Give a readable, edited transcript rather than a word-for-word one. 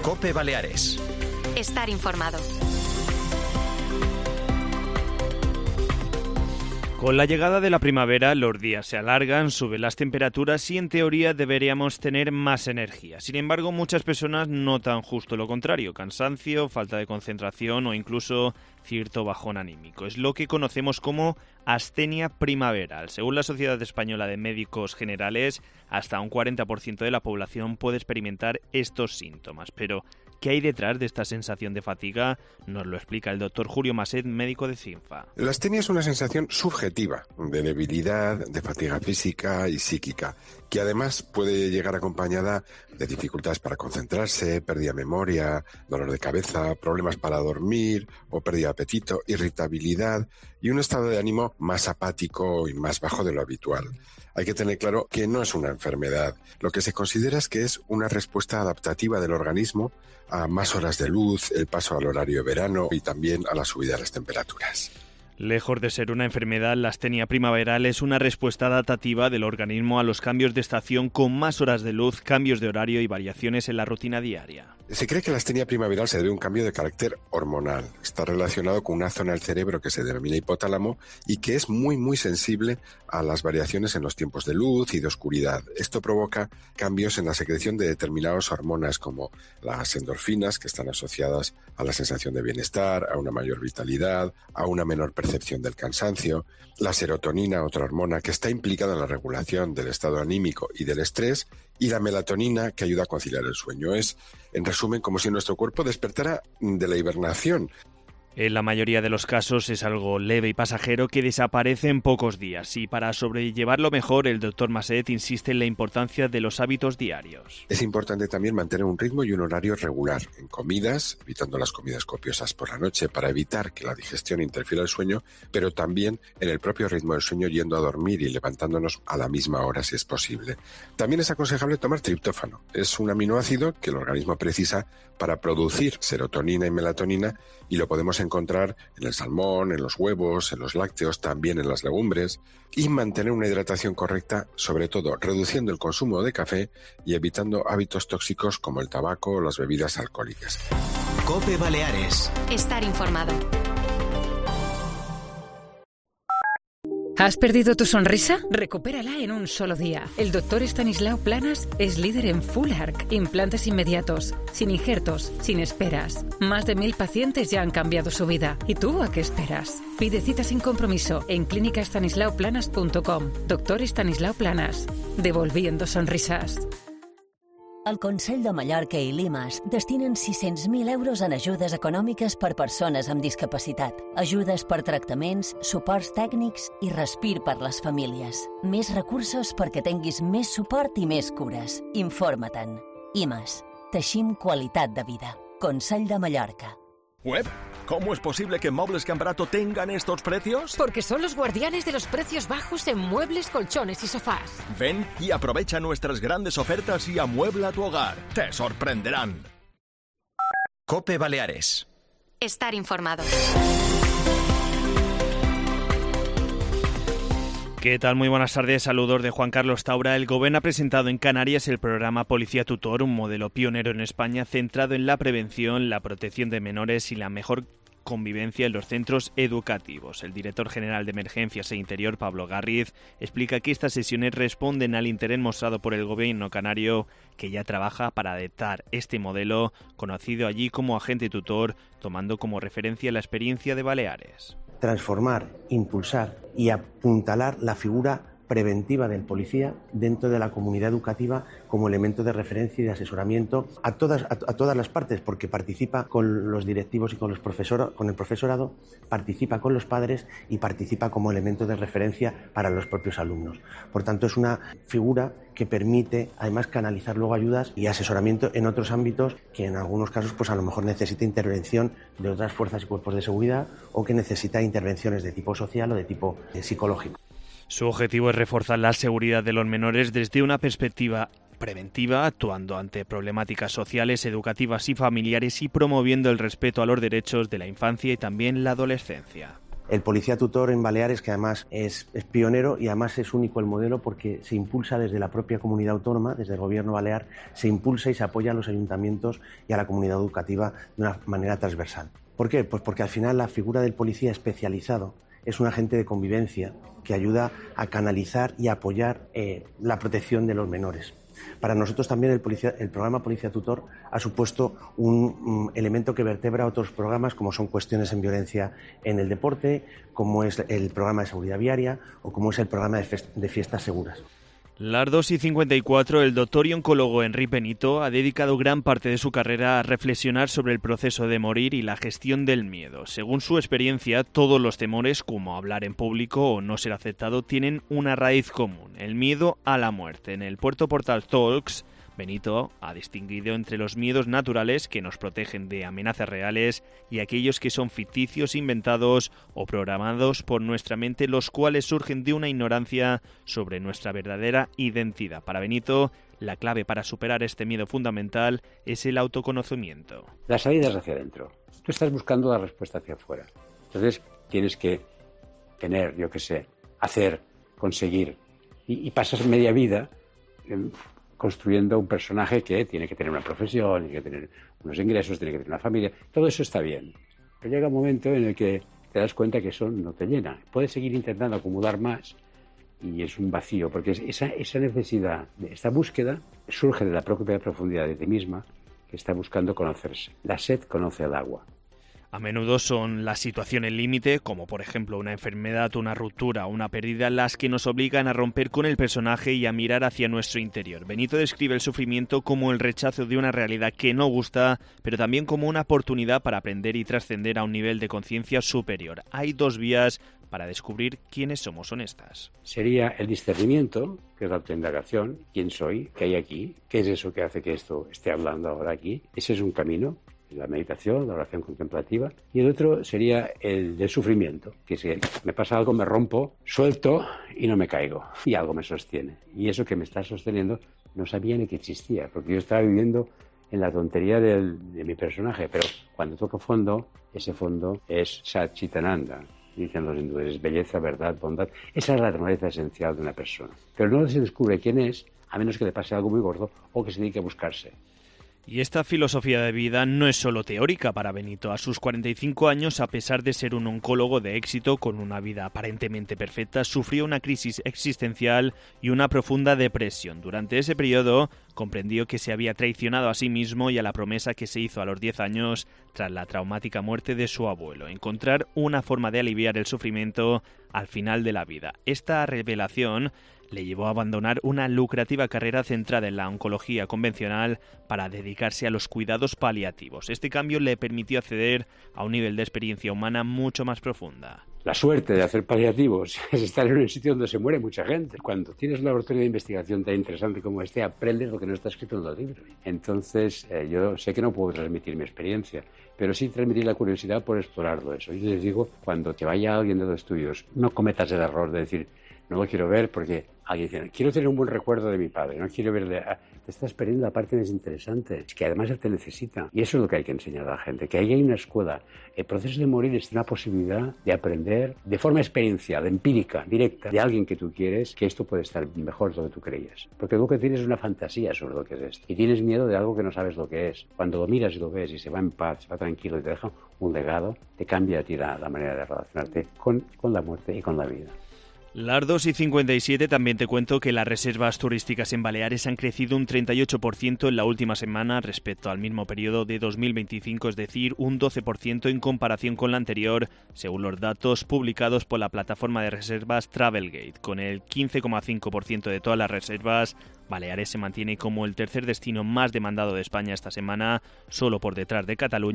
COPE Baleares. Estar informado. Con la llegada de la primavera, los días se alargan, suben las temperaturas y en teoría deberíamos tener más energía. Sin embargo, muchas personas notan justo lo contrario: cansancio, falta de concentración o incluso cierto bajón anímico. Es lo que conocemos como astenia primaveral. Según la Sociedad Española de Médicos Generales, hasta un 40% de la población puede experimentar estos síntomas. Pero, ¿qué hay detrás de esta sensación de fatiga? Nos lo explica el doctor Julio Maset, médico de CINFA. La astenia es una sensación subjetiva de debilidad, de fatiga física y psíquica, que además puede llegar acompañada de dificultades para concentrarse, pérdida de memoria, dolor de cabeza, problemas para dormir o pérdida de apetito, irritabilidad y un estado de ánimo más apático y más bajo de lo habitual. Hay que tener claro que no es una enfermedad. Lo que se considera es que es una respuesta adaptativa del organismo a más horas de luz, el paso al horario de verano y también a la subida de las temperaturas. Lejos de ser una enfermedad, la astenia primaveral es una respuesta adaptativa del organismo a los cambios de estación, con más horas de luz, cambios de horario y variaciones en la rutina diaria. Se cree que la astenia primaveral se debe a un cambio de carácter hormonal. Está relacionado con una zona del cerebro que se denomina hipotálamo y que es muy sensible a las variaciones en los tiempos de luz y de oscuridad. Esto provoca cambios en la secreción de determinadas hormonas como las endorfinas, que están asociadas a la sensación de bienestar, a una mayor vitalidad, a una menor percepción del cansancio, la serotonina, otra hormona que está implicada en la regulación del estado anímico y del estrés, y la melatonina, que ayuda a conciliar el sueño. Es, en resumen, como si nuestro cuerpo despertara de la hibernación. En la mayoría de los casos es algo leve y pasajero que desaparece en pocos días, y para sobrellevarlo mejor, el doctor Maset insiste en la importancia de los hábitos diarios. Es importante también mantener un ritmo y un horario regular en comidas, evitando las comidas copiosas por la noche para evitar que la digestión interfiera el sueño, pero también en el propio ritmo del sueño, yendo a dormir y levantándonos a la misma hora si es posible. También es aconsejable tomar triptófano. Es un aminoácido que el organismo precisa para producir serotonina y melatonina, y lo podemos encontrar en el salmón, en los huevos, en los lácteos, también en las legumbres, y mantener una hidratación correcta, sobre todo reduciendo el consumo de café y evitando hábitos tóxicos como el tabaco o las bebidas alcohólicas. COPE Baleares. Estar informado. ¿Has perdido tu sonrisa? Recupérala en un solo día. El doctor Estanislao Planas es líder en Full Arch, implantes inmediatos, sin injertos, sin esperas. Más de 1000 pacientes ya han cambiado su vida. ¿Y tú a qué esperas? Pide cita sin compromiso en clínicaestanislaoplanas.com. Doctor Estanislao Planas. Devolviendo sonrisas. El Consell de Mallorca i l'IMAS destinen 600.000 euros en ajudes econòmiques per persones amb discapacitat, ajudes per tractaments, suports tècnics i respir per les famílies. Més recursos perquè tinguis més suport i més cures. Informa-te'n. IMAS. Teixim qualitat de vida. Consell de Mallorca. ¿Web? ¿Cómo es posible que Muebles Camprato tengan estos precios? Porque son los guardianes de los precios bajos en muebles, colchones y sofás. Ven y aprovecha nuestras grandes ofertas y amuebla tu hogar. ¡Te sorprenderán! COPE Baleares. Estar informado. ¿Qué tal? Muy buenas tardes. Saludos de Juan Carlos Taura. El Gobierno ha presentado en Canarias el programa Policía Tutor, un modelo pionero en España centrado en la prevención, la protección de menores y la mejor convivencia en los centros educativos. El director general de Emergencias e Interior, Pablo Garriz, explica que estas sesiones responden al interés mostrado por el Gobierno canario, que ya trabaja para adaptar este modelo, conocido allí como agente tutor, tomando como referencia la experiencia de Baleares. Transformar, impulsar y apuntalar la figura preventiva del policía dentro de la comunidad educativa como elemento de referencia y de asesoramiento a todas las partes, porque participa con los directivos y con el profesorado, participa con los padres y participa como elemento de referencia para los propios alumnos. Por tanto, es una figura que permite además canalizar luego ayudas y asesoramiento en otros ámbitos que en algunos casos pues a lo mejor necesita intervención de otras fuerzas y cuerpos de seguridad, o que necesita intervenciones de tipo social o de tipo psicológico. Su objetivo es reforzar la seguridad de los menores desde una perspectiva preventiva, actuando ante problemáticas sociales, educativas y familiares, y promoviendo el respeto a los derechos de la infancia y también la adolescencia. El policía tutor en Baleares, que además es pionero y además es único el modelo porque se impulsa desde la propia comunidad autónoma, desde el gobierno balear, se impulsa y se apoya a los ayuntamientos y a la comunidad educativa de una manera transversal. ¿Por qué? Pues porque al final la figura del policía especializado es un agente de convivencia que ayuda a canalizar y a apoyar la protección de los menores. Para nosotros también el programa Policía Tutor ha supuesto un elemento que vertebra otros programas como son cuestiones en violencia en el deporte, como es el programa de seguridad viaria o como es el programa de fiestas seguras. Las 2:54, el doctor y oncólogo Enric Benito ha dedicado gran parte de su carrera a reflexionar sobre el proceso de morir y la gestión del miedo. Según su experiencia, todos los temores, como hablar en público o no ser aceptado, tienen una raíz común, el miedo a la muerte. En el Puerto Portal Talks, Benito ha distinguido entre los miedos naturales que nos protegen de amenazas reales y aquellos que son ficticios, inventados o programados por nuestra mente, los cuales surgen de una ignorancia sobre nuestra verdadera identidad. Para Benito, la clave para superar este miedo fundamental es el autoconocimiento. La salida es hacia adentro. Tú estás buscando la respuesta hacia afuera. Entonces tienes que tener, hacer, conseguir. Y pasas media vida construyendo un personaje que tiene que tener una profesión, tiene que tener unos ingresos, tiene que tener una familia. Todo eso está bien. Pero llega un momento en el que te das cuenta que eso no te llena. Puedes seguir intentando acumular más y es un vacío, porque esa necesidad, esta búsqueda, surge de la propia profundidad de ti misma, que está buscando conocerse. La sed conoce al agua. A menudo son las situaciones límite, como por ejemplo una enfermedad, una ruptura o una pérdida, las que nos obligan a romper con el personaje y a mirar hacia nuestro interior. Benito describe el sufrimiento como el rechazo de una realidad que no gusta, pero también como una oportunidad para aprender y trascender a un nivel de conciencia superior. Hay dos vías para descubrir quiénes somos honestas. Sería el discernimiento, que es la autoindagación, quién soy, qué hay aquí, qué es eso que hace que esto esté hablando ahora aquí. Ese es un camino. La meditación, la oración contemplativa, y el otro sería el del sufrimiento, que si me pasa algo, me rompo, suelto y no me caigo, y algo me sostiene. Y eso que me está sosteniendo no sabía ni que existía, porque yo estaba viviendo en la tontería de mi personaje, pero cuando toco fondo, ese fondo es Satchitananda, dicen los hindúes, es belleza, verdad, bondad. Esa es la naturaleza esencial de una persona. Pero no se descubre quién es, a menos que le pase algo muy gordo o que se dedique a buscarse. Y esta filosofía de vida no es solo teórica para Benito. A sus 45 años, a pesar de ser un oncólogo de éxito con una vida aparentemente perfecta, sufrió una crisis existencial y una profunda depresión. Durante ese periodo, comprendió que se había traicionado a sí mismo y a la promesa que se hizo a los 10 años tras la traumática muerte de su abuelo. Encontrar una forma de aliviar el sufrimiento al final de la vida. Esta revelación le llevó a abandonar una lucrativa carrera centrada en la oncología convencional para dedicarse a los cuidados paliativos. Este cambio le permitió acceder a un nivel de experiencia humana mucho más profunda. La suerte de hacer paliativos es estar en un sitio donde se muere mucha gente. Cuando tienes un laboratorio de investigación tan interesante como este, aprendes lo que no está escrito en los libros. Entonces, yo sé que no puedo transmitir mi experiencia, pero sí transmitir la curiosidad por explorarlo eso. Y les digo, cuando te vaya alguien de los tuyos, no cometas el error de decir, no lo quiero ver porque alguien dice, quiero tener un buen recuerdo de mi padre, no quiero verle. Te estás perdiendo la parte más interesante, es que además él te necesita. Y eso es lo que hay que enseñar a la gente, que ahí hay una escuela. El proceso de morir es una posibilidad de aprender de forma experiencial, empírica, directa, de alguien que tú quieres, que esto puede estar mejor de lo que tú creías. Porque lo que tienes es una fantasía sobre lo que es esto. Y tienes miedo de algo que no sabes lo que es. Cuando lo miras y lo ves y se va en paz, se va tranquilo y te deja un legado, te cambia a ti la manera de relacionarte con la muerte y con la vida. Las 2:57 también te cuento que las reservas turísticas en Baleares han crecido un 38% en la última semana respecto al mismo periodo de 2025, es decir, un 12% en comparación con la anterior, según los datos publicados por la plataforma de reservas Travelgate. Con el 15,5% de todas las reservas, Baleares se mantiene como el tercer destino más demandado de España esta semana, solo por detrás de Cataluña.